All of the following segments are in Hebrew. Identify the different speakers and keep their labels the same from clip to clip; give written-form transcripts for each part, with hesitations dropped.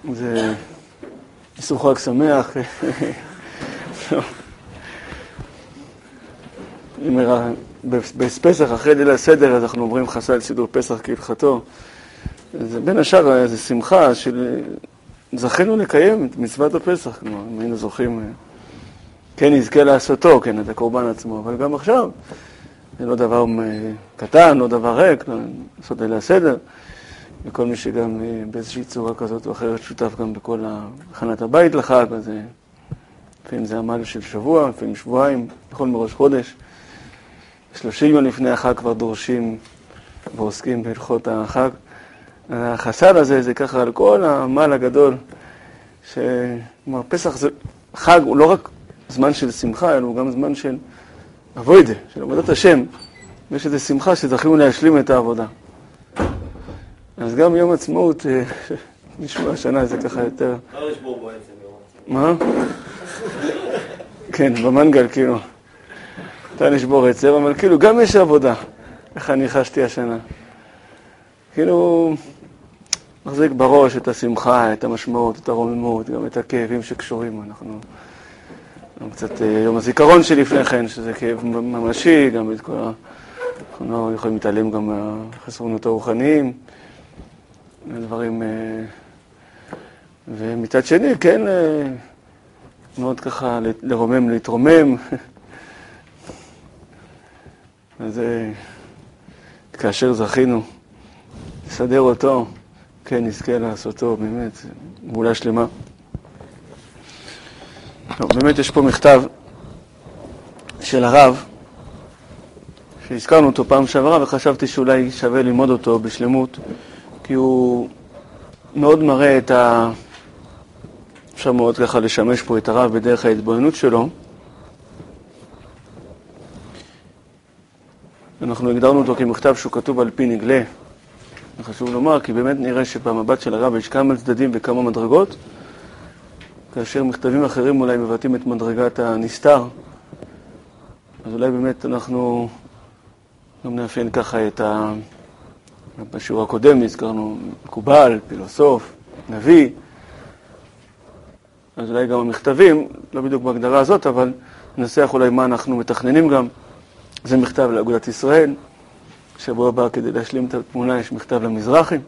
Speaker 1: זה איסור חג שמח. בפסח אחרי ליל הסדר אז אנחנו אומרים חסל סידור פסח כהלכתו. זה בין השאר זה שמחה של זכינו לקיים את מצוות הפסח, כלומר, אם היינו זוכים, כן נזכה לעשותו, כן, את הקורבן עצמו, אבל גם עכשיו זה לא דבר קטן, לא דבר ריק, לעשות ליל הסדר, וכל מי שגם באיזושהי צורה כזאת או אחרת שותף גם בכל הכנת הבית לחג, אז לפעמים זה עמל של שבוע, לפעמים שבועיים, בכל מראש חודש. 30 יום לפני החג כבר דורשים ועוסקים בהלכות החג. החסד הזה זה ככה על כל העמל הגדול, שכלומר פסח זה, חג הוא לא רק זמן של שמחה, אלא הוא גם זמן של עבודה, של עבודת השם. ויש איזו שמחה שזכינו להשלים את העבודה. אז גם יום עצמאות, נשמע השנה זה ככה יותר...
Speaker 2: לא לשבור בו עצם יום עצמאות.
Speaker 1: מה? כן, במנגל כאילו. אתה נשבור עצם, אבל כאילו גם יש עבודה. איך אני חשתי השנה. כאילו, מחזיק בראש את השמחה, את המשמעות, את הרוממות, גם את הכאבים שקשורים. אנחנו קצת יום הזיכרון שלפני כן, שזה כאב ממשי, גם את כל אנחנו יכולים להתעלם גם מהחסרונות הרוחניים, דברים, ומצד שני, כן, מאוד ככה לרומם, להתרומם. אז כאשר זכינו לסדר אותו, כן, נזכה לעשותו, באמת, גאולה שלמה. באמת יש פה מכתב של הרב, שהזכרנו אותו פעם שעברה, וחשבתי שאולי שווה ללמוד אותו בשלמות, כי הוא מאוד מראה את אפשר מאוד ככה לשמש פה את הרב בדרך ההתבוננות שלו. אנחנו הגדרנו אותו כמכתב שהוא כתוב על פי נגלה. חשוב לומר, כי באמת נראה שבמבט של הרב יש כמה צדדים וכמה מדרגות, כאשר מכתבים אחרים אולי מבטאים את מדרגת הנסתר. אז אולי באמת אנחנו גם נאפיין ככה את בשיעור הקודם הזכרנו מקובל, פילוסוף, נביא. אז אולי גם המכתבים, לא בדיוק בהגדרה הזאת, אבל ננסח אולי מה אנחנו מתכננים גם. זה מכתב לאגודת ישראל, שבוע הבא כדי להשלים את התמונה יש מכתב למזרחים.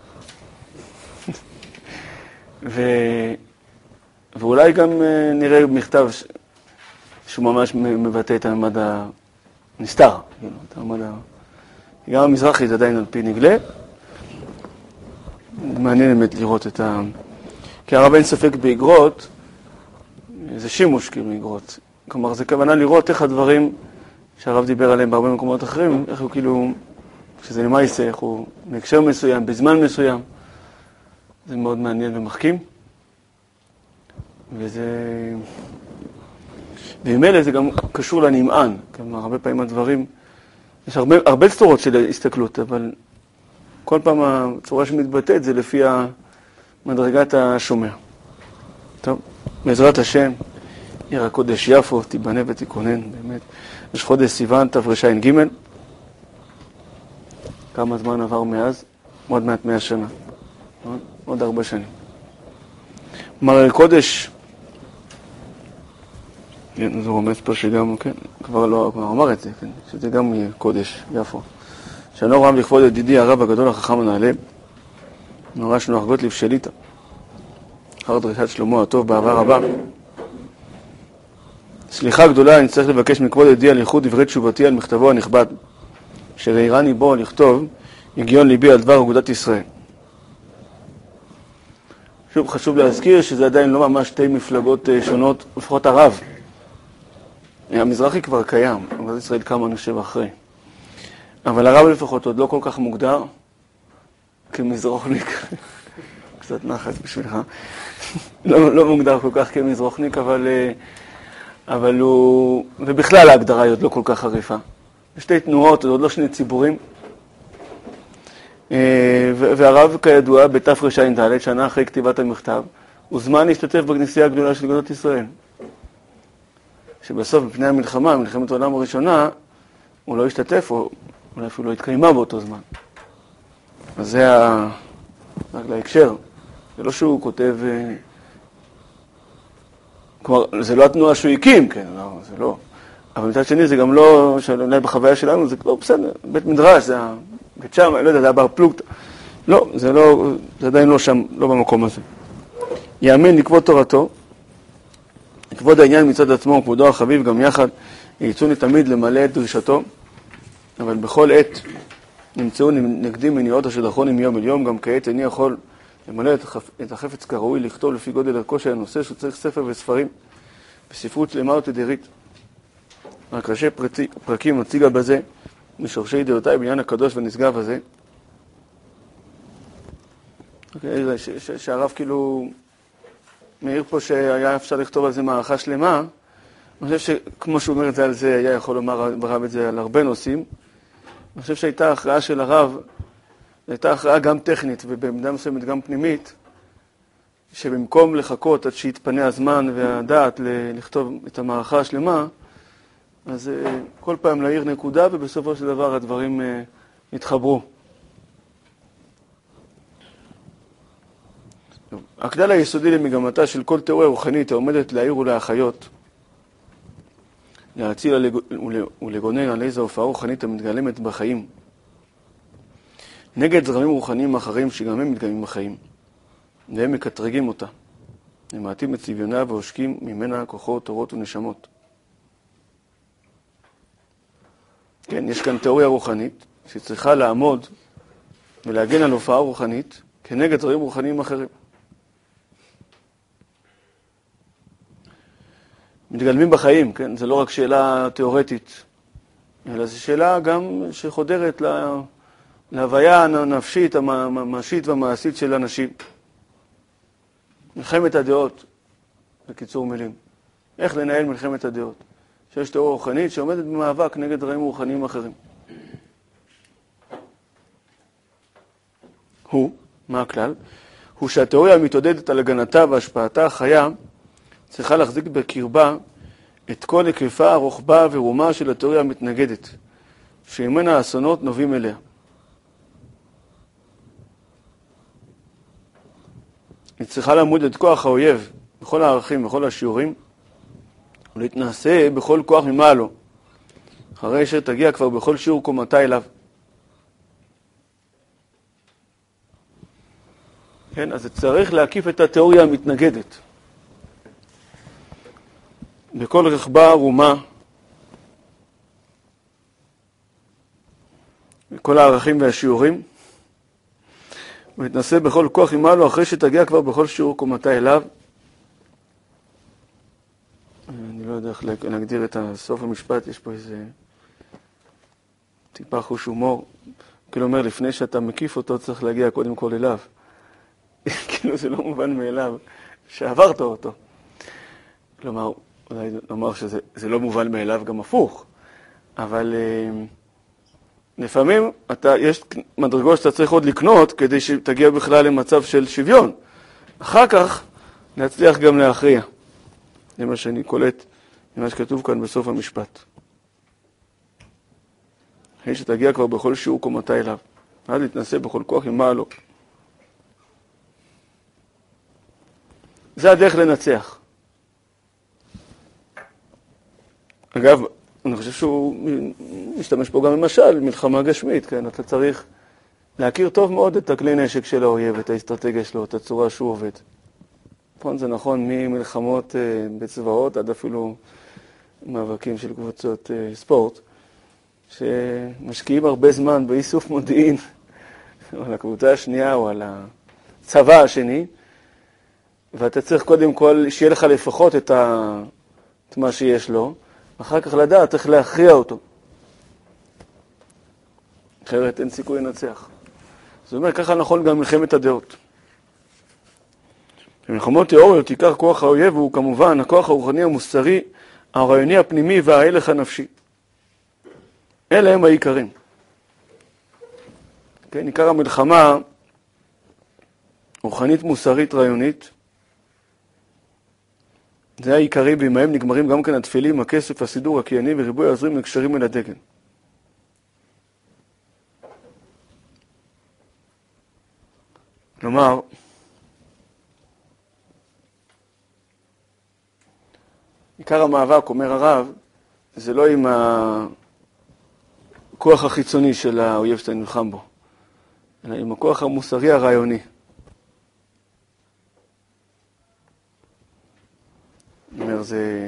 Speaker 1: ואולי גם נראה מכתב שהוא ממש מבטא את המעמד הנסתר. גם המזרחי זה עדיין על פי נגלה. מעניין באמת לראות את כי הרב אין ספק באגרות, זה שימוש כאילו אגרות. כלומר, זה כוונה לראות איך הדברים שהרב דיבר עליהם בהרבה מקומות אחרים, איך הוא כאילו, שזה למעשה, איך הוא בהקשר מסוים, בזמן מסוים. זה מאוד מעניין ומחכים. וממילא זה גם קשור לנמען. כלומר, הרבה פעמים הדברים, יש הרבה צורות של הסתכלות, אבל כל פעם הצורה שמתבטאת זה לפי מדרגת השומע. טוב, בעזרת השם, עיר הקודש יפו, תיבנה ותיכונן, באמת. יש חודש סיוון, תרש"ג. כמה זמן עבר מאז? עוד מעט 100 שנה. עוד 4 שנים. מראה קודש, כן, זה רומז פה שגם, כן, כבר לא, כבר אמר את זה, כן, שזה גם יהיה קודש, יפו. שלום רב לכבוד ידידי הרב הגדול החכם הנעלה, נורש נוח גוטליב שליטה, אחר דרישת שלמה הטוב בעבר רבה. סליחה גדולה, אני צריך לבקש מכבוד ידידי על ייחוד דברי תשובתי על מכתבו הנכבד, שראירני בו לכתוב הגיון ליבי על דבר אגודת ישראל. שוב, חשוב להזכיר שזה עדיין לא ממש 2 מפלגות שונות, לפחות הרב. המזרחי כבר קיים, אגודת ישראל קמה אני חושב אחרי. אבל הרב לפחות עוד לא כל כך מוגדר כמזרוחניק. קצת נחת בשבילך. לא מוגדר כל כך כמזרוחניק, אבל הוא... ובכלל ההגדרה היא עוד לא כל כך חריפה. יש 2 תנועות, עוד לא 2 ציבורים. והרב כידוע בתרש"ד, שנה אחרי כתיבת המכתב, הוזמן להשתתף בכנסייה הגדולה של אגודת ישראל. שבסוף בפני המלחמה, מלחמת העולם הראשונה, הוא לא השתתף, או אולי אפילו לא התקיימה באותו זמן. אז זה רק להקשר. זה לא שהוא כותב, כלומר, זה לא התנועה שהוא הקים, כן, לא, זה לא. אבל מצד שני זה גם לא, שאולי בחוויה שלנו זה לא בסדר, בית מדרש, זה בית שם, לא יודע, זה הבר פלוגתא. לא, זה לא, זה עדיין לא שם, לא במקום הזה. יאמן לכבוד תורתו, לכבוד העניין מצד עצמו, כבודו החביב גם יחד, יצאוני תמיד למלא את דרישתו, אבל בכל עת נמצאו נגדים מניעות אשר דחונים יום אל יום, גם כעת איני יכול למלא את החפץ כראוי, לכתוב לפי גודל ערכו של הנושא, שצריך ספר וספרים, בספרות שלמה ותדירית. רק ראשי פרקים מציגה בזה, משורשי דעותיי בעניין הקדוש והנשגב הזה. שהרב כאילו מעיר פה שהיה אפשר לכתוב על זה מערכה שלמה. אני חושב שכמו שהוא אומר את זה על זה, היה יכול לומר ברב את זה על הרבה נושאים. אני חושב שהייתה הכרעה של הרב, הייתה הכרעה גם טכנית ובמידה מסוימת גם פנימית, שבמקום לחכות עד שיתפנה הזמן והדעת לכתוב את המערכה השלמה, אז כל פעם להעיר נקודה ובסופו של דבר הדברים התחברו. הכלל היסודי למגמתה של כל תיאוריה רוחנית העומדת להעיר ולהחיות, להציל ולגונן על איזו הופעה רוחנית המתגלמת בחיים, נגד זרמים רוחניים אחרים שגם הם מתגלמים בחיים, והם מקטרגים אותה, הם מעטים את צביונה ועושקים ממנה כוחות, תורות ונשמות. כן, יש כאן תיאוריה רוחנית שצריכה לעמוד ולהגן על הופעה רוחנית כנגד זרמים רוחניים אחרים. מתגלמים בחיים, כן? זה לא רק שאלה תיאורטית, אלא זו שאלה גם שחודרת להוויה הנפשית, הממשית והמעשית של אנשים. מלחמת הדעות, בקיצור מילים. איך לנהל מלחמת הדעות? שיש תיאוריה רוחנית שעומדת במאבק נגד דברים רוחניים אחרים. מה הכלל? הוא שהתיאוריה המתעודדת על הגנתה והשפעתה החיה צריכה להחזיק בקרבה את כל היקפה, רוחבה ורומה של התיאוריה המתנגדת, שממנה האסונות נובעים אליה. היא צריכה לעמוד את כוח האויב בכל הערכים, בכל השיעורים, ולהתנסה בכל כוח ממעלו, אחרי שתגיע כבר בכל שיעור קומתה אליו. כן, אז צריך להקיף את התיאוריה המתנגדת. בכל רכבה רומה, בכל הערכים והשיעורים, ולהתנסה בכל כוח ממעלו, אחרי שתגיע כבר בכל שיעור קומתה אליו. אני לא יודע איך להגדיר את סוף המשפט, יש פה איזה טיפה חוש הומור. כאילו אומר, לפני שאתה מקיף אותו, צריך להגיע קודם כל אליו. כאילו זה לא מובן מאליו, שעברת אותו. כלומר, אולי נאמר שזה לא מובן מאליו גם הפוך, אבל לפעמים יש מדרגות שאתה צריך עוד לקנות כדי שתגיע בכלל למצב של שוויון. אחר כך נצליח גם להכריע. זה מה שאני קולט, זה מה שכתוב כאן בסוף המשפט. אחרי שתגיע כבר בכל שיעור קומתה אליו, אז להתנסה בכל כוח עם מעלו. זה הדרך לנצח. אגב, אני חושב שהוא משתמש פה גם למשל, מלחמה גשמית, כן? אתה צריך להכיר טוב מאוד את הכלי נשק של האויב, את האסטרטגיה שלו, את הצורה שהוא עובד. נכון, זה נכון ממלחמות בצבאות עד אפילו מאבקים של קבוצות ספורט, שמשקיעים הרבה זמן באיסוף מודיעין, או על הקבוצה השנייה או על הצבא השני, ואתה צריך קודם כל שיהיה לך לפחות את מה שיש לו, אחר כך לדעת, צריך להכריע אותו. אחרת אין סיכוי לנצח. זאת אומרת, ככה נכון גם מלחמת הדעות. במלחמות תיאוריות, עיקר כוח האויב הוא כמובן הכוח הרוחני המוסרי, הרעיוני הפנימי וההלך הנפשי. אלה הם העיקרים. כן, עיקר המלחמה, רוחנית מוסרית רעיונית, זה העיקרי, ועמהם נגמרים גם כן התפילים, הכסף, הסידור, הקייני וריבוי העזרים נקשרים אל הדגל. כלומר, עיקר המאבק, אומר הרב, זה לא עם הכוח החיצוני של האויב שאתה נלחם בו, אלא עם הכוח המוסרי הרעיוני. אומר,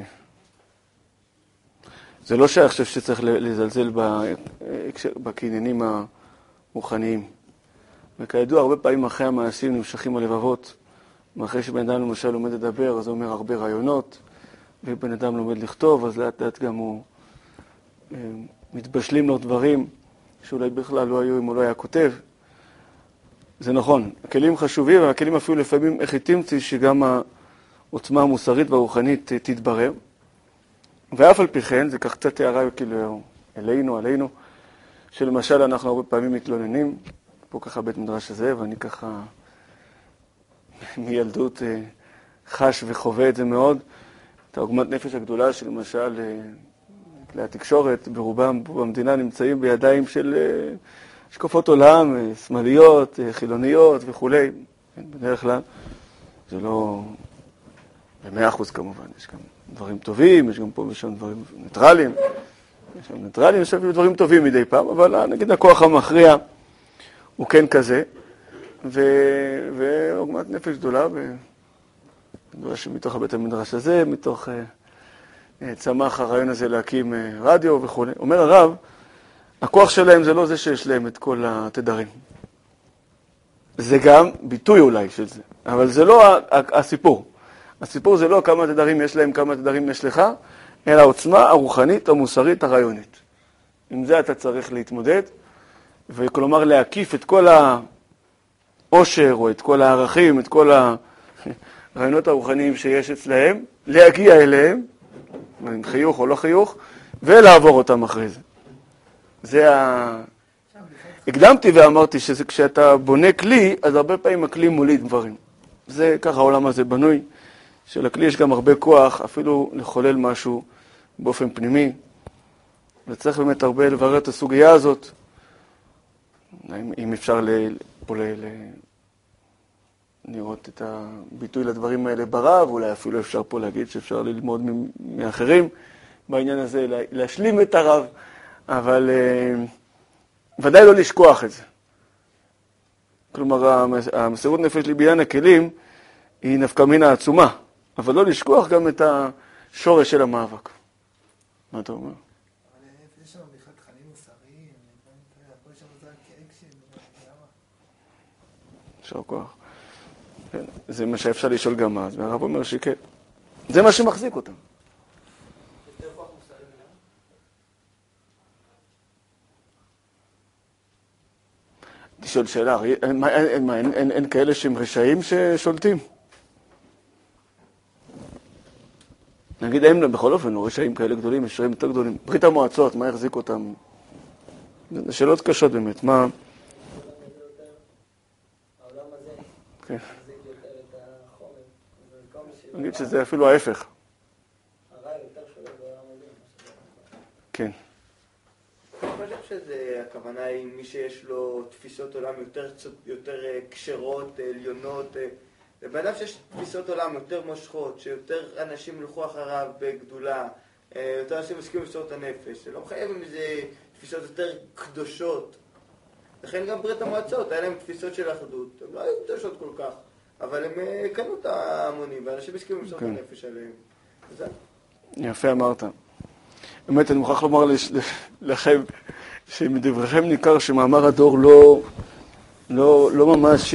Speaker 1: זה לא שאני חושב שצריך לזלזל בקניינים הרוחניים. וכידוע, הרבה פעמים אחרי המעשים נמשכים הלבבות, ואחרי שבן אדם למשל לומד לדבר, אז הוא אומר הרבה רעיונות, ובן אדם לומד לכתוב, אז לאט לאט גם הוא מתבשלים לו דברים שאולי בכלל לא היו אם הוא לא היה כותב. זה נכון, הכלים חשובים, והכלים אפילו לפעמים איך תמצי שגם העוצמה המוסרית והרוחנית תתברר. ואף על פי כן, זה כך קצת הערה כאילו עלינו, שלמשל אנחנו הרבה פעמים מתלוננים, פה ככה בית מדרש הזה, ואני ככה מילדות חש וחווה את זה מאוד, את העוגמת נפש הגדולה שלמשל כלי התקשורת ברובם פה במדינה נמצאים בידיים של השקפות עולם, שמאליות, חילוניות וכו'. בדרך כלל זה לא ב100% כמובן, יש גם דברים טובים, יש גם פה ושם דברים ניטרליים, יש שם דברים טובים מדי פעם, אבל נגיד הכוח המכריע הוא כן כזה, ועוגמת נפש גדולה, שמתוך בית המדרש הזה, מתוך צמח הרעיון הזה להקים רדיו וכו'. אומר הרב, הכוח שלהם זה לא זה שיש להם את כל התדרים. זה גם ביטוי אולי של זה, אבל זה לא הסיפור. הסיפור זה לא כמה תדרים יש להם, כמה תדרים יש לך, אלא העוצמה הרוחנית, המוסרית, הרעיונית. עם זה אתה צריך להתמודד, וכלומר להקיף את כל העושר, או את כל הערכים, את כל הרעיונות הרוחניים שיש אצלהם, להגיע אליהם, עם חיוך או לא חיוך, ולעבור אותם אחרי זה. הקדמתי ואמרתי שזה כשאתה בונה כלי, אז הרבה פעמים הכלי מוליד דברים. זה ככה העולם הזה בנוי, שלכלי יש גם הרבה כוח, אפילו לחולל משהו באופן פנימי, וצריך באמת הרבה לברר את הסוגיה הזאת, אם אפשר לראות את הביטוי לדברים האלה ברב, אולי אפילו אפשר פה להגיד שאפשר ללמוד מאחרים בעניין הזה, להשלים את הרב, אבל ודאי לא לשכוח את זה. כלומר, המסירות נפש לבניין הכלים היא נפקא מינה עצומה, אבל לא לשכוח גם את השורש של המאבק. מה אתה אומר?
Speaker 3: אבל יש שם בכלל תכנים מוסריים, הכל שם זה כאקשן, למה?
Speaker 1: יישר כוח. כן, זה מה שאפשר לשאול גם אז, והרב אומר שכן. זה מה שמחזיק אותם.
Speaker 2: יותר כוח מוסרי גם?
Speaker 1: תשאול שאלה, אין כאלה שהם רשעים ששולטים? נגיד, הם בכל אופן לא רשעים כאלה גדולים, יש רשעים יותר גדולים. ברית המועצות, מה יחזיק אותם? זה שאלות קשות באמת, מה?
Speaker 2: העולם הזה
Speaker 1: כן.
Speaker 2: מחזיק יותר את החומר.
Speaker 1: נגיד שזה אפילו ההפך.
Speaker 2: הרע יותר שולט בעולם הזה.
Speaker 1: כן.
Speaker 4: אני חושב שזה, הכוונה היא מי שיש לו תפיסות עולם יותר קשרות, עליונות, ובן אדם שיש תפיסות עולם יותר מושכות, שיותר אנשים ילכו אחריו בגדולה, יותר אנשים מסכימים במסירות הנפש, זה לא מחייב עם איזה תפיסות יותר קדושות. לכן גם ברית המועצות, היה להם תפיסות של אחדות, הם לא היו קדושות כל כך, אבל הם קנו את ההמונים, ואנשים מסכימים במסירות הנפש עליהם. זה.
Speaker 1: יפה אמרת. באמת, אני מוכרח לומר לכם, שמדבריכם ניכר שמאמר הדור לא ממש,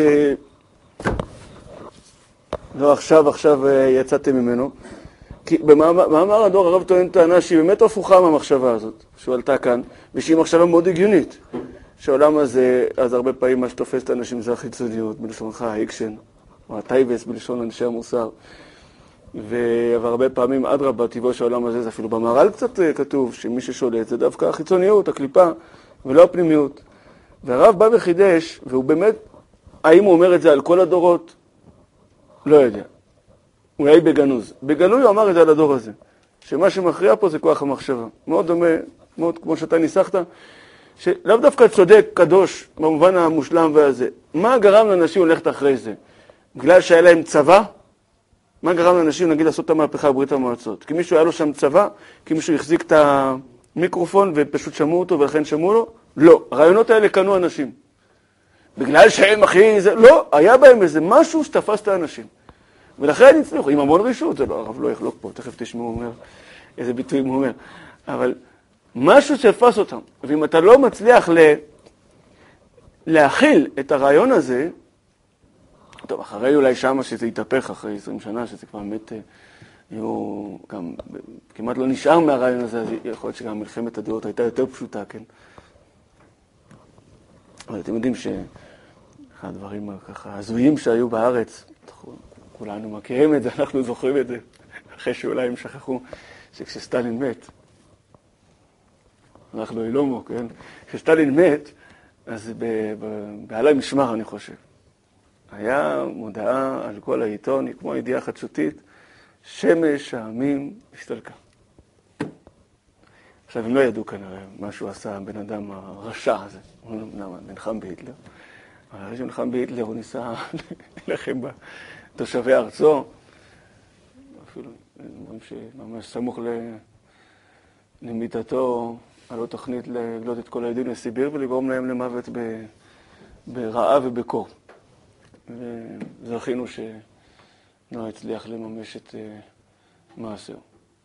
Speaker 1: לא עכשיו יצאתם ממנו. כי במאמר הדור הרב טוען טענה שהיא באמת הפוכה מהמחשבה הזאת, שעלתה כאן, ושהיא מחשבה מאוד הגיונית. שהעולם הזה, אז הרבה פעמים מה שתופס את האנשים זה החיצוניות, בלשונך האקשן, או הטייבס בלשון אנשי המוסר. אבל הרבה פעמים אדרבה, טבעו שהעולם הזה, זה אפילו במהר"ל קצת כתוב, שמי ששולט זה דווקא החיצוניות, הקליפה, ולא הפנימיות. והרב בא וחידש, והוא באמת, האם הוא אומר את זה על כל הדורות? לא יודע. הוא היה בגנוז. בגלוי הוא אמר את זה על הדור הזה, שמה שמכריע פה זה כוח המחשבה. מאוד דומה, מאוד כמו שאתה ניסחת, שלאו דווקא צודק, קדוש, במובן המושלם והזה. מה גרם לאנשים ללכת אחרי זה? בגלל שהיה להם צבא? מה גרם לאנשים, נגיד, לעשות את המהפכה בברית המועצות? כי מישהו היה לו שם צבא, כי מישהו החזיק את המיקרופון ופשוט שמעו אותו ולכן שמעו לו? לא. הרעיונות האלה קנו אנשים. בגלל שהם הכי... לא, היה בהם איזה משהו שתפס את האנשים. ולכן הצליחו, עם המון רישות, זה לא, הרב לא יחלוק פה, תכף תשמעו אומר, איזה ביטויים הוא אומר. אבל משהו שתפס אותם, ואם אתה לא מצליח להכיל את הרעיון הזה, טוב, אחרי אולי שמה שזה יתהפך, אחרי 20 שנה, שזה כבר באמת יהיו גם, כמעט לא נשאר מהרעיון הזה, אז יכול להיות שגם מלחמת הדעות הייתה יותר פשוטה, כן? אבל אתם יודעים שאחד הדברים ככה הזויים שהיו בארץ, כולנו מכירים את זה, אנחנו זוכרים את זה, אחרי שאולי הם שכחו שכשסטלין מת, אנחנו אילומו, כן? כשסטלין מת, אז בעלי משמר, אני חושב, היה מודעה על כל העיתון, כמו ידיעה חדשותית, שמש העמים הסתלקה. עכשיו, הם לא ידעו כנראה מה שהוא עשה, הבן אדם הרשע הזה. הוא נלחם בהיטלר. אבל אחרי שהוא נלחם בהיטלר, הוא ניסה להילחם בתושבי ארצו. אפילו, אומרים שממש סמוך למיטתו, היה לו תוכנית לגלות את כל היהודים לסיביר ולגרום להם למוות ברעב ובקור. וזכינו שלא הצליח לממש את מעשהו.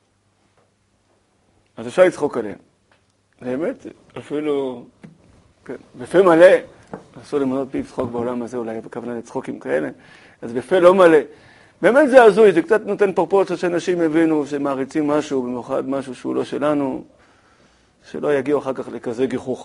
Speaker 1: אז אפשר לצחוק עליהם. באמת, אפילו, כן, בפה מלא, אסור למנות פי צחוק בעולם הזה, אולי בכוונה לצחוקים כאלה, אז בפה לא מלא. באמת זה הזוי, זה קצת נותן פרופורציות שאנשים הבינו שמעריצים משהו, במיוחד משהו שהוא לא שלנו, שלא יגיעו אחר כך לכזה גיחוך.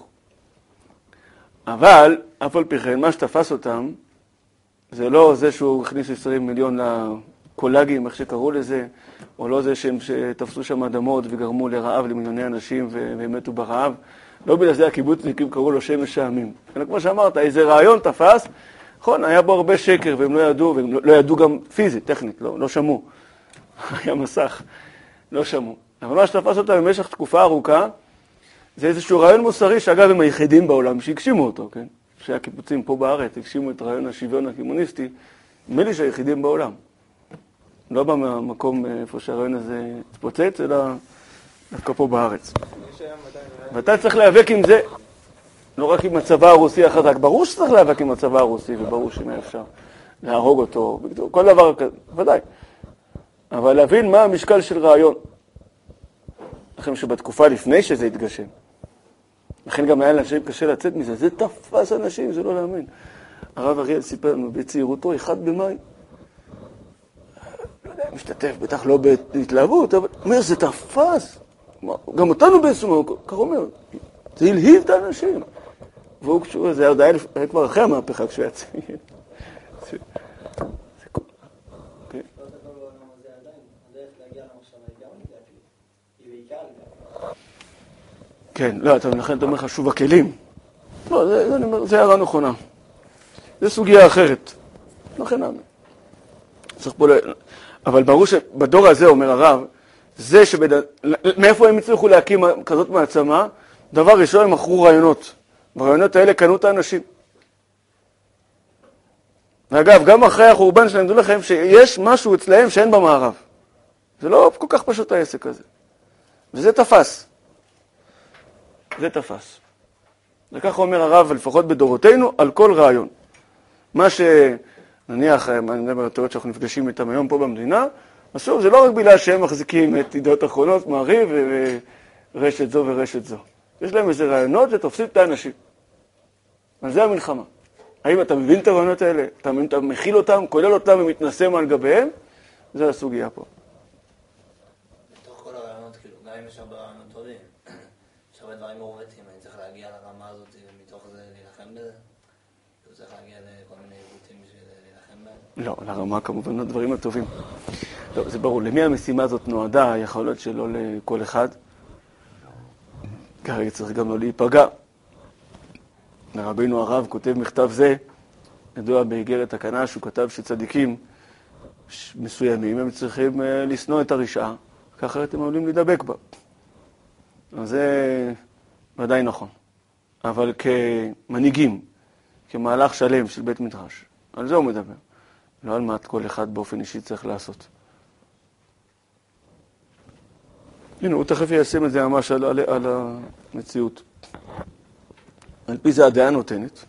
Speaker 1: אבל, אף על פי כן, מה שתפס אותם, זה לא זה שהוא הכניס 20 מיליון לקולגים, איך שקראו לזה, או לא זה שהם שתפסו שם אדמות וגרמו לרעב למיליוני אנשים והם מתו ברעב. לא בגלל זה הקיבוצניקים קראו לו שמש העמים. אלא כמו שאמרת, איזה רעיון תפס, נכון, היה בו הרבה שקר והם לא ידעו, והם לא ידעו גם פיזית, טכנית, לא שמעו. היה מסך, לא שמעו. אבל מה שתפס אותם במשך תקופה ארוכה, זה איזשהו רעיון מוסרי שאגב הם היחידים בעולם שהגשימו אותו, כן? שהקיבוצים פה בארץ הגשימו את רעיון השוויון הקומוניסטי, נדמה לי שהיחידים בעולם. לא במקום איפה שהרעיון הזה התפוצץ, אלא דווקא פה בארץ. ואתה צריך להיאבק עם זה, לא רק עם הצבא הרוסי החזק. ברור שצריך להיאבק עם הצבא הרוסי, וברור שאם אפשר להרוג אותו, כל דבר כזה, ודאי. אבל להבין מה המשקל של רעיון. לכן שבתקופה לפני שזה התגשם. לכן גם היה לאנשים קשה לצאת מזה. זה תפס אנשים, זה לא להאמין. הרב אריאל סיפר לנו בצעירותו, 1 במאי. לא יודע, משתתף, בטח לא בהתלהבות, אבל אומר, זה תפס. גם אותנו באיזשהו, כך אומר, זה הלהיב את האנשים. והוא כשהוא, זה היה כבר אחרי המהפכה כשהוא יצא. כן, לא, לכן אתה אומר חשוב הכלים. לא, זה הערה נכונה. זה סוגיה אחרת. לכן נאמין. אבל ברור שבדור הזה, אומר הרב, זה מאיפה הם הצליחו להקים כזאת מעצמה? דבר ראשון, הם מכרו רעיונות. והרעיונות האלה קנו את האנשים. ואגב, גם אחרי החורבן שלהם, דעו לכם שיש משהו אצלהם שאין במערב. זה לא כל כך פשוט העסק הזה. וזה תפס. זה תפס. וכך אומר הרב, לפחות בדורותינו, על כל רעיון. מה שנניח, אני מדבר על התיאוריות שאנחנו נפגשים איתם היום פה במדינה, אז שוב, זה לא רק בגלל שהם מחזיקים את ידיעות אחרונות, מעריב ורשת זו ורשת זו. יש להם איזה רעיונות שתופסים את האנשים. אז זה המלחמה. האם אתה מבין את הרעיונות האלה? אתה מכיל אותם, כולל אותם ומתנסם על גביהם? זה הסוגיה פה.
Speaker 2: בתוך כל הרעיונות, כאילו, גם אם יש הרבה רעיונות טובים, יש הרבה דברים מעוותים, אני צריך להגיע לרמה הזאת ומתוך זה להילחם בזה? אתה צריך להגיע לכל מיני עיוותים בשביל להילחם בזה?
Speaker 1: לא, לרמה כמובן הדברים הטובים. לא, זה ברור. למי המשימה הזאת נועדה? יכול להיות שלא לכל אחד. כרגע צריך גם לא להיפגע. רבינו הרב כותב מכתב זה, ידוע באיגרת הקנה, שהוא כתב שצדיקים מסוימים הם צריכים לשנוא את הרשעה, ככה אתם עלולים להידבק בה. אז זה ודאי נכון. אבל כמנהיגים, כמהלך שלם של בית מדרש, על זה הוא מדבר. לא על מה כל אחד באופן אישי צריך לעשות. הנה, הוא תכף יישם את זה ממש על המציאות. על פי זה הדעה נותנת.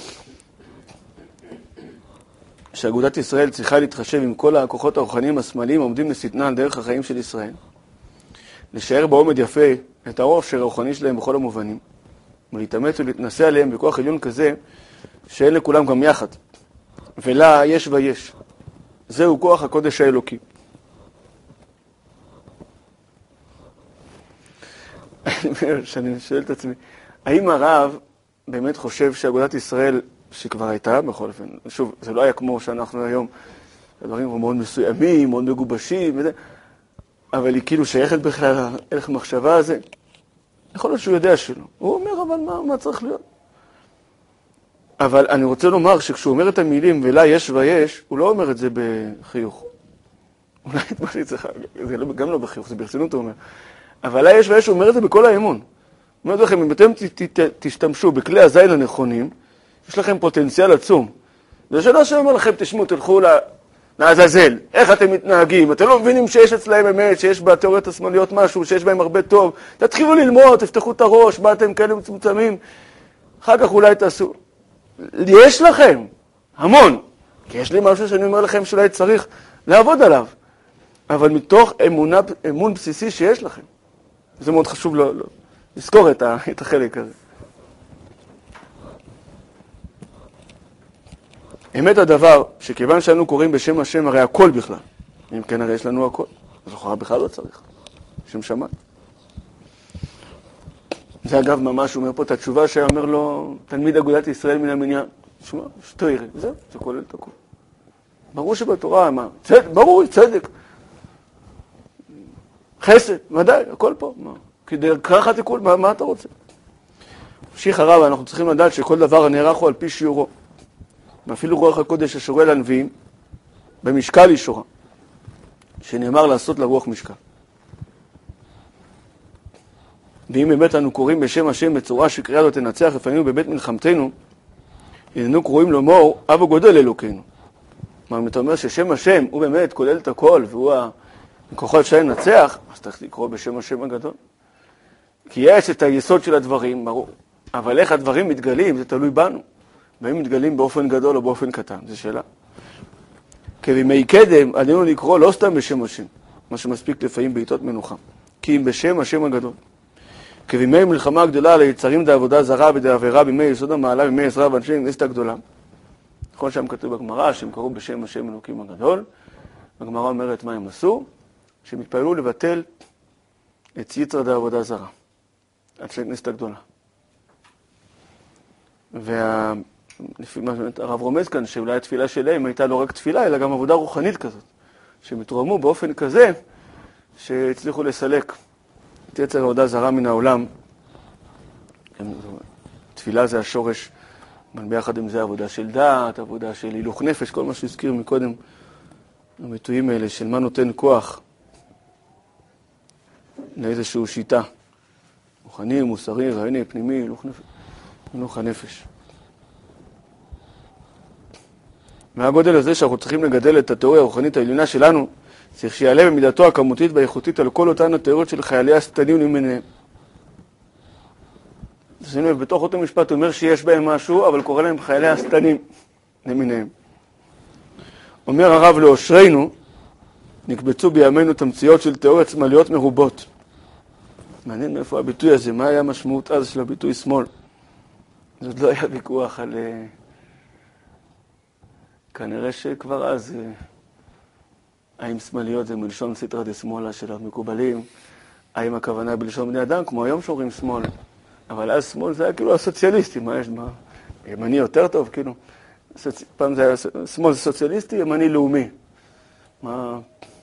Speaker 1: שאגודת ישראל צריכה להתחשב עם כל הכוחות הרוחניים השמאליים העומדים לשטנה על דרך החיים של ישראל. לשער בעומד יפה את העושר הרוחני שלהם בכל המובנים, ולהתאמץ ולהתנסה עליהם בכוח עליון כזה שאין לכולם גם יחד. ולה יש ויש. זהו כוח הקודש האלוקי. שאני שואל את עצמי, האם הרב באמת חושב שאגודת ישראל שכבר הייתה, בכל אופן, שוב, זה לא היה כמו שאנחנו היום, הדברים מאוד מסוימים, מאוד מגובשים, וזה, אבל היא כאילו שייכת בכלל להלך המחשבה הזה. יכול להיות שהוא יודע שלא. הוא אומר, אבל מה צריך להיות? אבל אני רוצה לומר שכשהוא אומר את המילים, ולה יש ויש, הוא לא אומר את זה בחיוך. אולי את מה שהיא צריכה, זה גם לא בחיוך, זה ברצינות הוא אומר. אבל לה יש ויש, הוא אומר את זה בכל האמון. הוא אומר לכם, אם אתם תשתמשו בכלי הזין הנכונים, יש לכם פוטנציאל עצום. זה שלא שאומר לכם, תשמעו, תלכו לעזאזל. איך אתם מתנהגים? אתם לא מבינים שיש אצלהם אמת, שיש בתיאוריות השמאליות משהו, שיש בהם הרבה טוב. תתחילו ללמוד, תפתחו את הראש, מה אתם כאלה מצומצמים. אחר כך אולי תעשו. יש לכם המון. כי יש לי משהו שאני אומר לכם שאולי צריך לעבוד עליו. אבל מתוך אמון בסיסי שיש לכם. זה מאוד חשוב לזכור את החלק הזה. אמת הדבר, שכיוון שאנו קוראים בשם השם, הרי הכל בכלל. אם כן, הרי יש לנו הכל. אז לכאורה בכלל לא צריך. שם שמיים. זה אגב ממש, הוא אומר פה את התשובה שהיה אומר לו, תלמיד אגודת ישראל מן המניין. שמע, שתוירי, זה כולל את הכל. ברור שבתורה, מה? ברור, צדק. חסד, ודאי, הכל פה. מה? כדי ככה תיקול, מה אתה רוצה? ממשיך הרב, אנחנו צריכים לדעת שכל דבר הנערך הוא על פי שיעורו. ואפילו רוח הקודש השורה לנביאים, במשקל ישורה, שנאמר לעשות לרוח משקל. ואם באמת אנו קוראים בשם השם בצורה שקריאה לא תנצח לפנינו בבית מלחמתנו, איננו קוראים לאמור, אבו גודל אלוקינו. כלומר, אם אתה אומר ששם השם הוא באמת כולל את הכל, והוא הכוחות שאין נצח, אז צריך לקרוא בשם השם הגדול. כי יש את היסוד של הדברים, ברור. אבל איך הדברים מתגלים, זה תלוי בנו. והם מתגלים באופן גדול או באופן קטן, זו שאלה. כבימי קדם, עלינו לקרוא לא סתם בשם השם, מה שמספיק לפעמים בעיתות מנוחה, כי אם בשם השם הגדול. כבימי מלחמה גדולה ליצרים דעבודה זרה ודעבירה בימי יסוד המעלה, בימי עזרא ואנשי כנסת הגדולה. נכון שם כתוב בגמרא שהם קראו בשם השם אלוקים הגדול, הגמרא אומרת מה הם עשו, שהם התפעלו לבטל את יצר דעבודה זרה, אנשי כנסת הגדולה. לפי מה הרב רומז כאן, שאולי התפילה שלהם הייתה לא רק תפילה, אלא גם עבודה רוחנית כזאת, שהם התרוממו באופן כזה, שהצליחו לסלק את יצר העבודה זרה מן העולם. תפילה זה השורש, אבל ביחד עם זה עבודה של דעת, עבודה של הילוך נפש, כל מה שהזכיר מקודם, הביטויים האלה של מה נותן כוח לאיזושהי שיטה, רוחני, מוסרי, רעיוני, פנימי, הילוך הנפש. מהגודל הזה שאנחנו צריכים לגדל את התיאוריה הרוחנית העליונה שלנו, צריך שיעלה במידתו הכמותית והאיכותית על כל אותן התיאוריות של חיילי השטנים למיניהם. שימו לב, בתוך אותו משפט הוא אומר שיש בהם משהו, אבל קורא להם חיילי השטנים למיניהם. אומר הרב לאושרנו, נקבצו בימינו תמציות של תיאוריות שמאליות מרובות. מעניין מאיפה הביטוי הזה, מה היה המשמעות אז של הביטוי שמאל? זאת לא היה ויכוח על... כנראה שכבר אז, האם שמאליות זה מלשון סתרא דשמאלה של המקובלים, האם הכוונה בלשון בני אדם, כמו היום שאומרים שמאל, אבל אז שמאל זה היה כאילו הסוציאליסטי, מה יש, מה? ימני יותר טוב, כאילו, פעם זה היה, שמאל זה סוציאליסטי, ימני לאומי. מה,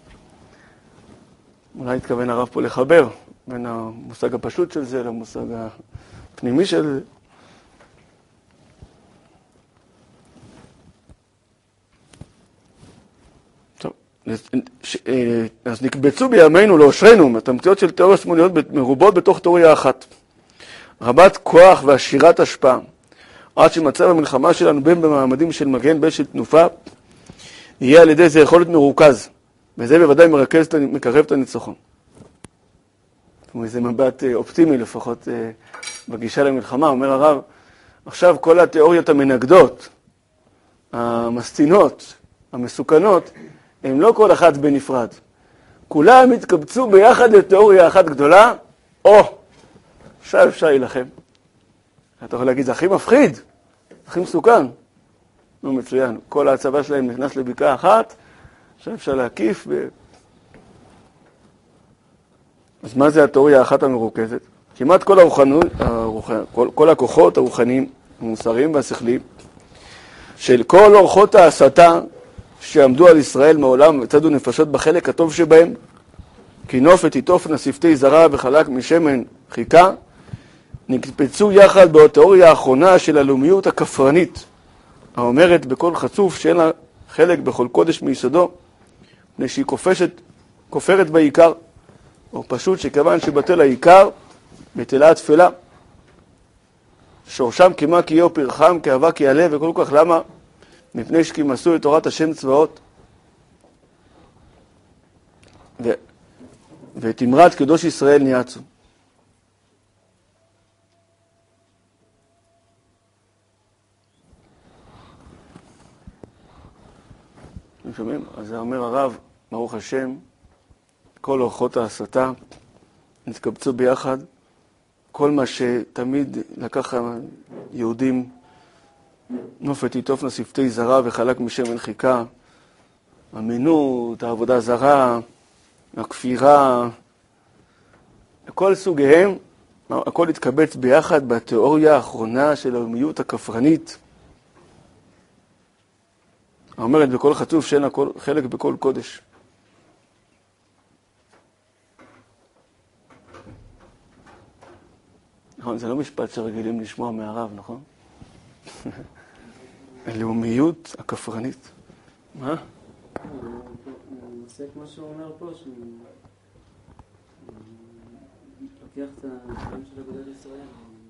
Speaker 1: אולי התכוון הרב פה לחבר בין המושג הפשוט של זה למושג הפנימי של זה. אז נקבצו בימינו לאושרנו התמציות של תיאוריות שמאליות מרובות בתוך תיאוריה אחת. רבת כוח ועשירת השפעה. עד שמצב המלחמה שלנו בין במעמדים של מגן בין של תנופה, יהיה על ידי זה יכולת מרוכז. וזה בוודאי מקרב את הניצחון. כמו איזה מבט אופטימי לפחות בגישה למלחמה, אומר הרב, עכשיו כל התיאוריות המנגדות, המסטינות, המסוכנות, הן לא כל אחת בנפרד. כולם התקבצו ביחד לתיאוריה אחת גדולה, עכשיו אפשר להילחם. אתה יכול להגיד, זה הכי מפחיד, הכי מסוכן. נו, מצוין. כל הצבא שלהם נכנס לבקעה אחת, עכשיו אפשר להקיף. אז מה זה התיאוריה האחת המרוכזת? כמעט כל הכוחות הרוחניים, המוסריים והשכליים, של כל אורחות ההסתה שעמדו על ישראל מעולם וצדו נפשות בחלק הטוב שבהם, כי נופת יטופנה שפתי זרע וחלק משמן חיכה, נקפצו יחד בתיאוריה האחרונה של הלאומיות הכפרנית, האומרת בכל חצוף שאין לה חלק בכל קודש מיסודו, מפני שהיא כופרת בעיקר, או פשוט שכיוון שבטל העיקר, בטלה התפלה. שורשם כמה כי יהיו פרחם, כאהבה כי יעלה, וכל כך למה? מפני שכימסו את תורת השם צבאות. ותמרת קדוש ישראל ניאצו. אתם שומעים? אז זה אומר הרב, ברוך השם, כל אורחות ההסתה נתקבצו ביחד, כל מה שתמיד לקח יהודים, נופת יטופנה שפתי זרע וחלק משמן חיכה, המינות, העבודה זרה, הכפירה, כל סוגיהם, הכל התקבץ ביחד בתיאוריה האחרונה של הלאומיות הכפרנית. האומרת בכל חצוף שאין חלק בכל קודש. נכון, זה לא משפט שרגילים לשמוע מהרב, נכון? הלאומיות הכפרנית. מה?
Speaker 5: הוא עושה כמו שהוא אומר פה, שהוא לוקח את הדברים של אגודת ישראל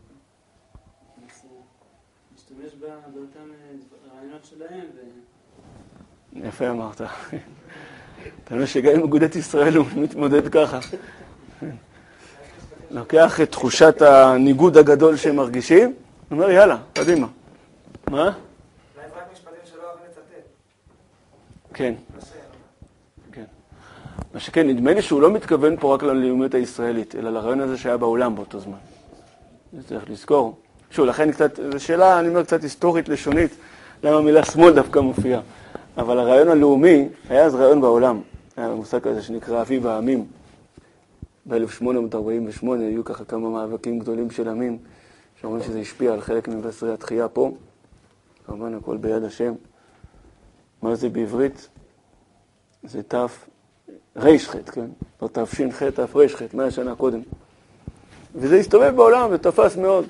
Speaker 5: ומשתמש באותם רעיונות שלהם
Speaker 1: יפה אמרת. אתה יודע שגם עם אגודת ישראל הוא מתמודד ככה. לוקח את תחושת הניגוד הגדול שהם מרגישים, אומר יאללה, קדימה. מה?
Speaker 3: אולי רק משפטים שלא אוהבים לצטט.
Speaker 1: כן. כן. מה שכן, נדמה לי שהוא לא מתכוון פה רק ללאומיות הישראלית, אלא לרעיון הזה שהיה בעולם באותו זמן. זה צריך לזכור. שוב, לכן קצת, זו שאלה, אני אומר, קצת היסטורית, לשונית, למה המילה שמאל דווקא מופיעה. אבל הרעיון הלאומי היה אז רעיון בעולם. היה מושג כזה שנקרא אביב העמים. ב-1848 היו ככה כמה מאבקים גדולים של עמים, שאומרים שזה השפיע על חלק מבשרי התחייה פה. כמובן, הכל ביד השם. מה זה בעברית? זה תף רשחת, כן? לא תף ש"ח, תף רשחת, 100 שנה קודם. וזה הסתובב בעולם ותפס מאוד.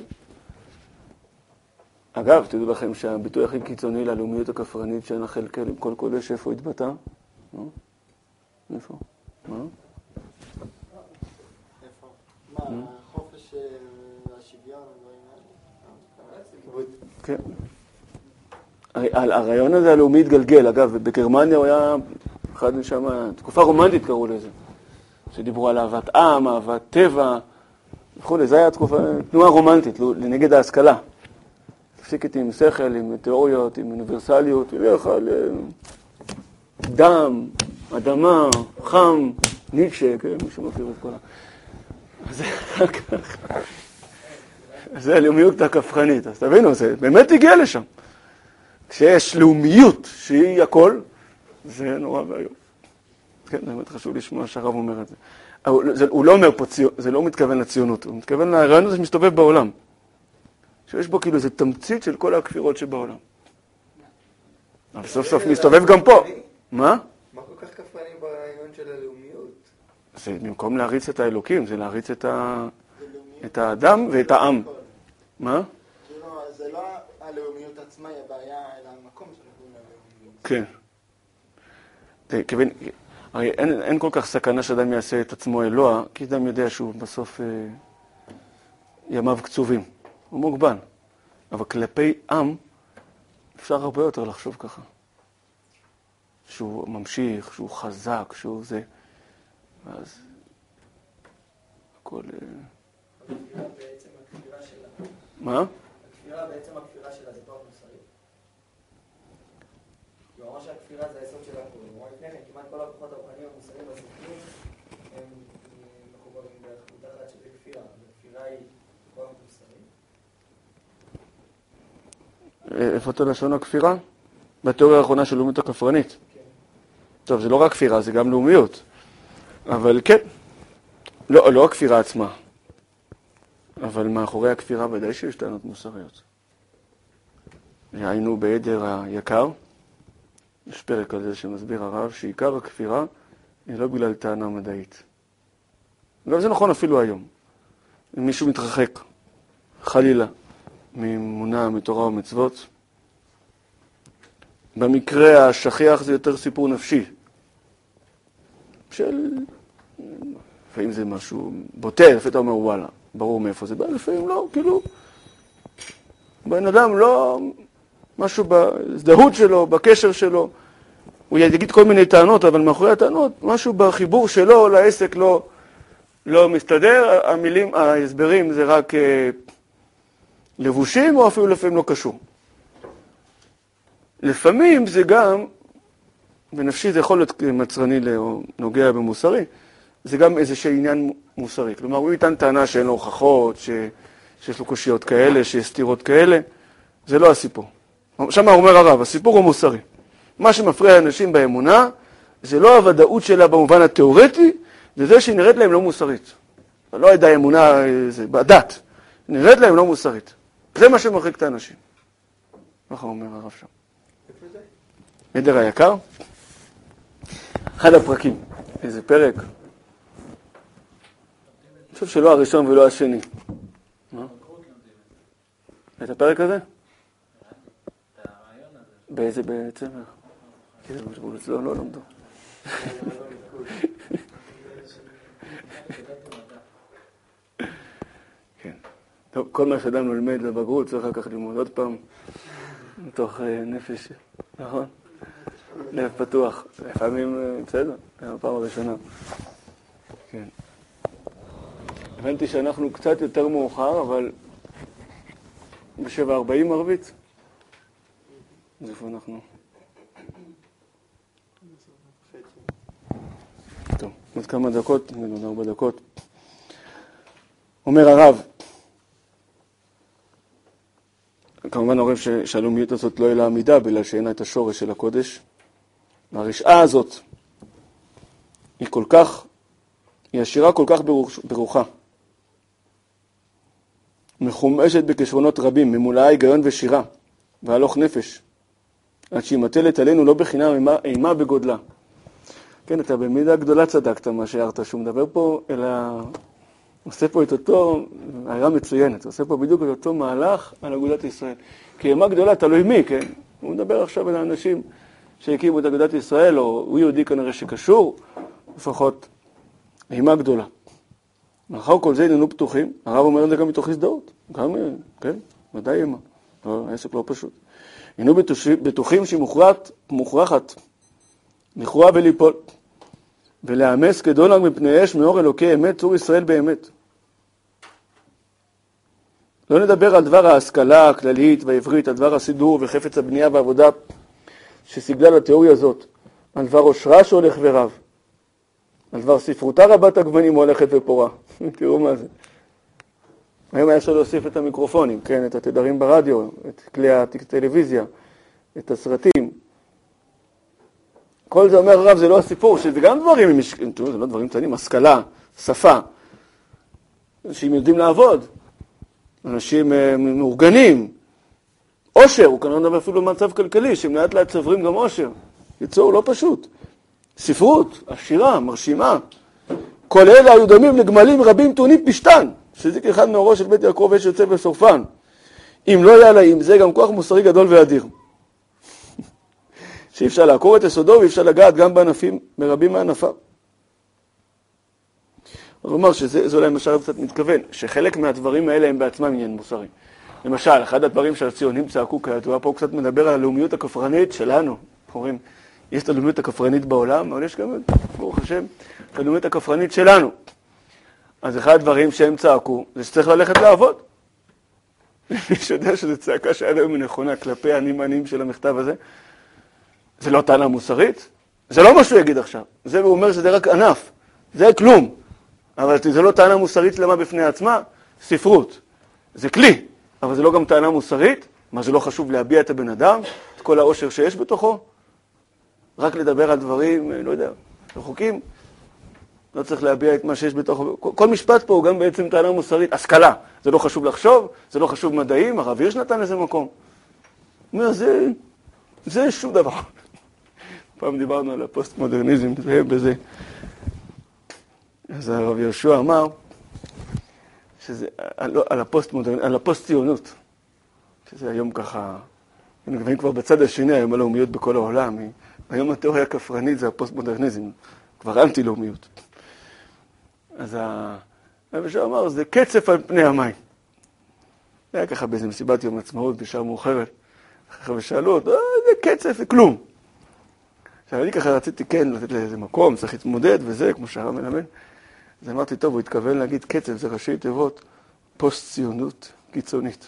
Speaker 1: אגב, תדעו לכם שהביטוי הכי קיצוני ללאומיות הכפרנית שאין לה חלק עם כל קודש, איפה התבטא? איפה? מה?
Speaker 3: החופש והשוויון,
Speaker 1: כן. הרעיון הזה הלאומי התגלגל, אגב, בגרמניה הוא היה אחד משם, תקופה רומנטית קראו לזה, שדיברו על אהבת עם, אהבת טבע, וכו', זה היה תנועה רומנטית, לנגד ההשכלה. הפסיקת עם שכל, עם תיאוריות, עם אוניברסליות, ולך על דם, אדמה, חם, ניטשה, כן, מי שמכיר את כל זה הלאומיות הכפרנית, אז תבינו, זה באמת הגיע לשם. כשיש לאומיות שהיא הכל, זה נורא והיום. כן, זה באמת חשוב לשמוע שהרב אומר את זה. הוא לא אומר פה ציונות, זה לא מתכוון לציונות, הוא מתכוון לרעיון הזה שמסתובב בעולם. שיש בו כאילו איזו תמצית של כל הכפירות שבעולם. אבל סוף סוף מסתובב גם פה. מה?
Speaker 4: מה כל כך כפרני ברעיון של הלאומיות?
Speaker 1: זה במקום להריץ את האלוקים, זה להריץ את האדם ואת העם. מה?
Speaker 3: זה לא הלאומיות עצמה היא הבעיה, אלא המקום של הלאומיות.
Speaker 1: כן. הרי אין כל כך סכנה שאדם יעשה את עצמו אלוה, כי אדם יודע שהוא בסוף ימיו קצובים. הוא מוגבל. אבל כלפי עם אפשר הרבה יותר לחשוב ככה. שהוא ממשיך, שהוא חזק, שהוא זה. ואז הכל...
Speaker 5: הכפירה בעצם הכפירה שלה.
Speaker 1: מה?
Speaker 5: הכפירה בעצם הכפירה שלה זה כבר מוסרי. הוא אמר שהכפירה זה היסוד של הכול. הוא אמר לפני כן, כמעט כל הכוחות הרוחניים המוסריים והשכליים הם מחוברים דרך אחת שזה כפירה. הכפירה היא כל המוסרי.
Speaker 1: איפה אתה לשון הכפירה? בתיאוריה האחרונה של לאומיות הכפרנית.
Speaker 5: כן.
Speaker 1: טוב, זה לא רק כפירה, זה גם לאומיות. אבל כן, לא הכפירה עצמה. אבל מאחורי הכפירה ודאי שיש טענות מוסריות. היינו בעדר היקר, יש פרק על זה שמסביר הרב שעיקר הכפירה היא לא בגלל טענה מדעית. גם זה נכון אפילו היום. אם מישהו מתרחק, חלילה, מאמונה, מתורה ומצוות, במקרה השכיח זה יותר סיפור נפשי. לפעמים זה משהו בוטה, לפעמים אתה אומר וואלה, ברור מאיפה זה בא, לפעמים לא, כאילו, בן אדם לא, משהו בהזדהות שלו, בקשר שלו, הוא יגיד כל מיני טענות, אבל מאחורי הטענות, משהו בחיבור שלו לעסק לא מסתדר, המילים, ההסברים זה רק לבושים, או אפילו לפעמים לא קשור. לפעמים זה גם, בנפשי זה יכול להיות מצרני או נוגע במוסרי, זה גם איזשהו עניין מוסרי. כלומר, הוא ייתן טענה שאין לו הוכחות, שיש לו קושיות כאלה, שיש סתירות כאלה. זה לא הסיפור. שם אומר הרב, הסיפור הוא מוסרי. מה שמפריע לאנשים באמונה, זה לא הוודאות שלה במובן התיאורטי, זה זה שהיא נראית להם לא מוסרית. לא יודע אמונה, זה בדת. נראית להם לא מוסרית. זה מה שמרחיק את האנשים. ככה אומר הרב שם. עדר היקר? אחד הפרקים. איזה פרק? אני חושב שלא הראשון ולא השני. מה? את הפרק הזה? באיזה בית ספר? לא למדו. כן. טוב, כל מה שאדם לומד לבגרות צריך אחר כך ללמוד עוד פעם, מתוך נפש, נכון? לב פתוח. לפעמים, בסדר, הפעם הראשונה. כן. הבנתי שאנחנו קצת יותר מאוחר, אבל ב7:40 מרבית. אז איפה אנחנו? טוב, עוד כמה דקות, עוד 4 דקות. אומר הרב, כמובן הרב שהלאומיות הזאת לא יהיה לה עמידה, בגלל שאינה את השורש של הקודש. והרשעה הזאת היא עשירה כל כך ברוחה. מחומשת בכישרונות רבים, ממולאה היגיון ושירה, והלוך נפש, עד שהיא מטלת עלינו לא בחינם אימה בגודלה. כן, אתה במידה גדולה צדקת מה שהערת, שהוא מדבר פה, אלא עושה פה את אותו, הערה מצוינת, עושה פה בדיוק את אותו מהלך על אגודת ישראל. כי אימה גדולה תלוי מי, כן? הוא מדבר עכשיו על האנשים שהקימו את אגודת ישראל, או הוא יהודי כנראה שקשור, לפחות אימה גדולה. מאחר כל זה איננו פתוחים, הרב אומר את זה גם מתוך הזדהות. גם, כן, ודאי אימה. לא, העסק לא פשוט. איננו בטוחים שהיא מוכרחת לכרוע וליפול, ולאמס כדולג מפני אש מאור אלוקי אמת, צור ישראל באמת. לא נדבר על דבר ההשכלה הכללית והעברית, על דבר הסידור וחפץ הבנייה והעבודה שסיגלה לתיאוריה הזאת, על דבר אושרה שהולך ורב, על דבר ספרותה רבת הגוונים הולכת ופורה. תראו מה זה. היום היה אפשר להוסיף את המיקרופונים, כן, את התדרים ברדיו, את כלי הטלוויזיה, את הסרטים. כל זה אומר הרב, זה לא הסיפור, שזה גם דברים, זה לא דברים קטנים, השכלה, שפה, אנשים יודעים לעבוד, אנשים מאורגנים, עושר, הוא כנראה מדבר אפילו במצב כלכלי, שהם לאט לאט צברים גם עושר. ייצור לא פשוט. ספרות, עשירה, מרשימה. כל אלה היו דומים לגמלים רבים טעונים פשטן, שזיק אחד מאורו של בית יעקב אש יוצא בסורפן. אם לא היה לה עם זה גם כוח מוסרי גדול ואדיר. שאי אפשר לעקור את יסודו ואי אפשר לגעת גם בענפים, ברבים מהענפיו. אני אומר שזה אולי מה שהרב קצת מתכוון, שחלק מהדברים האלה הם בעצמם עניין מוסרי. למשל, אחד הדברים שהציונים צעקו כידוע, פה הוא קצת מדבר על הלאומיות הכפרנית שלנו. אומרים, יש את הלאומיות הכפרנית בעולם, אבל יש גם, ברוך השם, את הלאומיות הכפרנית שלנו. אז אחד הדברים שהם צעקו, זה שצריך ללכת לעבוד. מי שיודע שזו צעקה שעד היום היא נכונה כלפי הנמענים של המכתב הזה, זה לא טענה מוסרית, זה לא מה שהוא יגיד עכשיו. זה הוא אומר שזה רק ענף, זה כלום. אבל זה לא טענה מוסרית שלמה בפני עצמה, ספרות. זה כלי, אבל זה לא גם טענה מוסרית. מה, זה לא חשוב להביע את הבן אדם, את כל העושר שיש בתוכו? רק לדבר על דברים, לא יודע, רחוקים. לא צריך להביע את מה שיש בתוכו. כל משפט פה הוא גם בעצם טענה מוסרית. השכלה, זה לא חשוב לחשוב, זה לא חשוב מדעים, הרב הירש נתן לזה מקום. הוא אומר, זה שום דבר. פעם דיברנו על הפוסט-מודרניזם, זה בזה. אז הרב יהושע אמר, שזה על הפוסט-ציונות, שזה היום ככה, נגבים כבר בצד השני, היום הלאומיות בכל העולם, היום התיאוריה הכפרנית זה הפוסט-מודרניזם, כבר אנטי-לאומיות. אז הרב יהושע אמר, זה קצף על פני המים. זה היה ככה באיזה מסיבת יום עצמאות, בשעה מאוחרת, ושאלו אותו, זה קצף, זה כלום. עכשיו, אני ככה רציתי כן לתת לאיזה מקום, צריך להתמודד וזה, כמו שהרב מלמד. אז אמרתי, טוב, הוא התכוון להגיד קצף, זה ראשי תיבות, פוסט-ציונות קיצונית.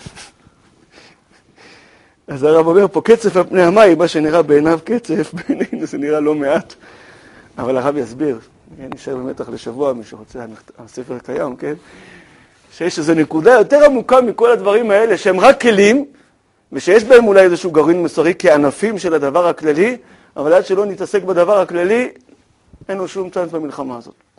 Speaker 1: אז הרב אומר פה, קצף על פני המים, מה שנראה בעיניו קצף, בעינינו זה נראה לא מעט. אבל הרב יסביר, נשאר במתח לשבוע, מי שרוצה, הספר קיים, כן? שיש איזו נקודה יותר עמוקה מכל הדברים האלה, שהם רק כלים, ושיש בהם אולי איזשהו גרעין מוסרי כענפים של הדבר הכללי, אבל עד שלא נתעסק בדבר הכללי, אין לו שום צ'אנס במלחמה הזאת.